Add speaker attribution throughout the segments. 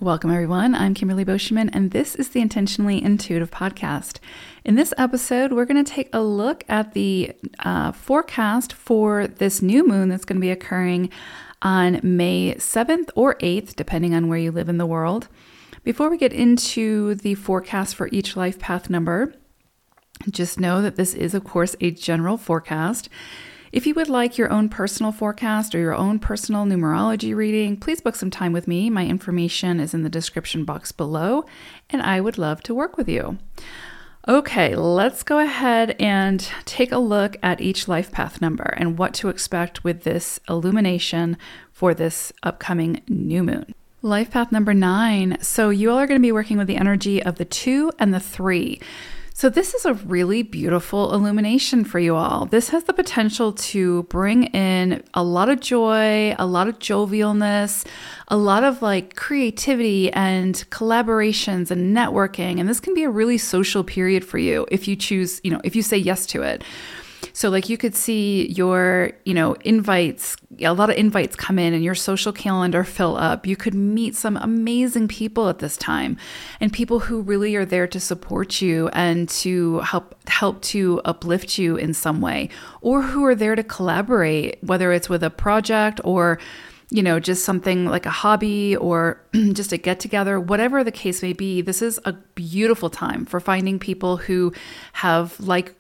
Speaker 1: Welcome, everyone. I'm Kimberly Boschman, and this is the Intentionally Intuitive podcast. In this episode, we're going to take a look at the forecast for this new moon that's going to be occurring on May 7th or 8th, depending on where you live in the world. Before we get into the forecast for each life path number, just know that this is, of course, a general forecast. If you would like your own personal forecast or your own personal numerology reading, please book some time with me. My information is in the description box below, and I would love to work with you. Okay, let's go ahead and take a look at each life path number and what to expect with this illumination for this upcoming new moon. Life path number 9. So you all are going to be working with the energy of the 2 and the 3. So this is a really beautiful illumination for you all. This has the potential to bring in a lot of joy, a lot of jovialness, a lot of creativity and collaborations and networking. And this can be a really social period for you if you choose, if you say yes to it. So you could see your, invites, a lot of invites come in and your social calendar fill up. You could meet some amazing people at this time and people who really are there to support you and to help to uplift you in some way, or who are there to collaborate, whether it's with a project or just something like a hobby or just a get together, whatever the case may be. This is a beautiful time for finding people who have like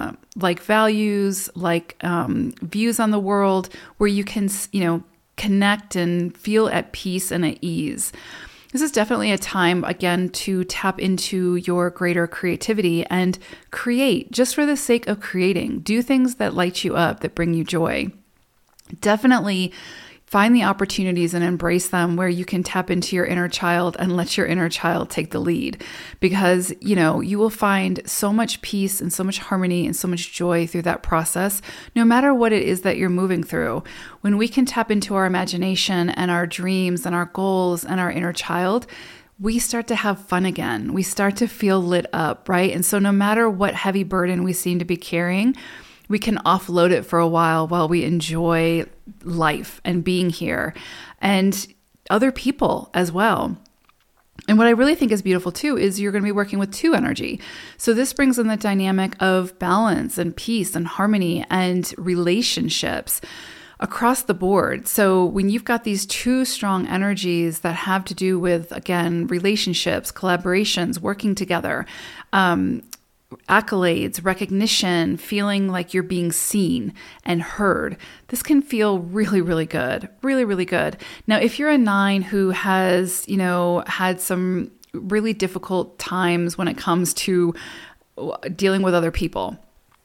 Speaker 1: values, views on the world, where you can, connect and feel at peace and at ease. This is definitely a time, again, to tap into your greater creativity and create just for the sake of creating. Do things that light you up, that bring you joy. Definitely find the opportunities and embrace them where you can tap into your inner child and let your inner child take the lead, because, you will find so much peace and so much harmony and so much joy through that process, no matter what it is that you're moving through. When we can tap into our imagination and our dreams and our goals and our inner child, we start to have fun again. We start to feel lit up, right? And so no matter what heavy burden we seem to be carrying, we can offload it for a while we enjoy life and being here and other people as well. And what I really think is beautiful too is you're going to be working with 2 energy. So this brings in the dynamic of balance and peace and harmony and relationships across the board. So when you've got these 2 strong energies that have to do with, again, relationships, collaborations, working together, accolades, recognition, feeling like you're being seen and heard, this can feel really, really good. Really, really good. Now, if you're a 9 who has, had some really difficult times when it comes to dealing with other people,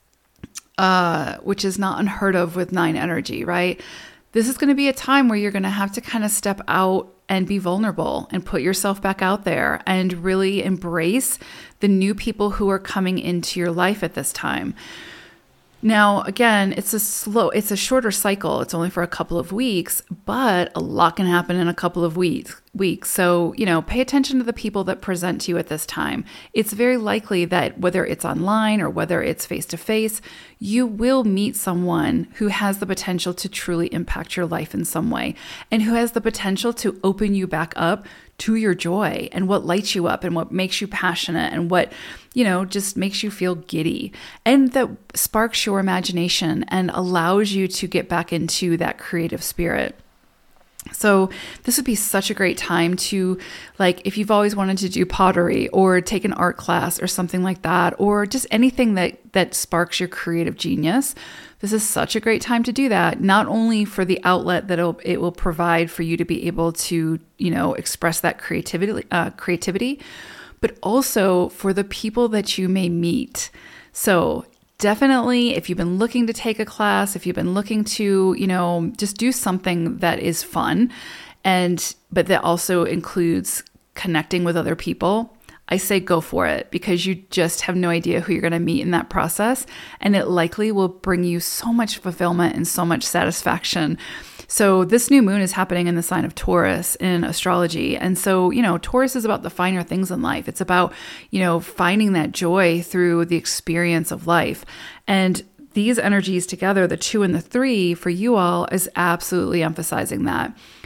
Speaker 1: which is not unheard of with 9 energy, right? This is going to be a time where you're going to have to kind of step out and be vulnerable and put yourself back out there and really embrace the new people who are coming into your life at this time. Now, again, it's a shorter cycle. It's only for a couple of weeks, but a lot can happen in a couple of weeks. So, pay attention to the people that present to you at this time. It's very likely that whether it's online or whether it's face-to-face, you will meet someone who has the potential to truly impact your life in some way and who has the potential to open you back up to your joy and what lights you up and what makes you passionate and what, just makes you feel giddy and that sparks your imagination and allows you to get back into that creative spirit. So this would be such a great time to, if you've always wanted to do pottery or take an art class or something like that, or just anything that sparks your creative genius, this is such a great time to do that, not only for the outlet that it will provide for you to be able to, express that creativity, but also for the people that you may meet. So definitely, if you've been looking to take a class, if you've been looking to, just do something that is fun, but that also includes connecting with other people, I say go for it, because you just have no idea who you're going to meet in that process. And it likely will bring you so much fulfillment and so much satisfaction. So this new moon is happening in the sign of Taurus in astrology. And so, Taurus is about the finer things in life. It's about, finding that joy through the experience of life. And these energies together, the 2 and the 3 for you all, is absolutely emphasizing that.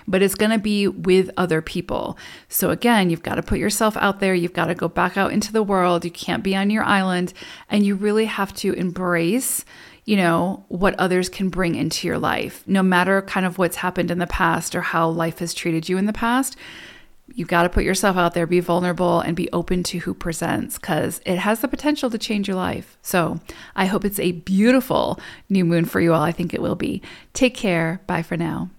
Speaker 1: but it's going to be with other people. So again, you've got to put yourself out there. You've got to go back out into the world. You can't be on your island, and you really have to embrace, what others can bring into your life, no matter kind of what's happened in the past or how life has treated you in the past. You've got to put yourself out there, be vulnerable, and be open to who presents, because it has the potential to change your life. So I hope it's a beautiful new moon for you all. I think it will be. Take care. Bye for now.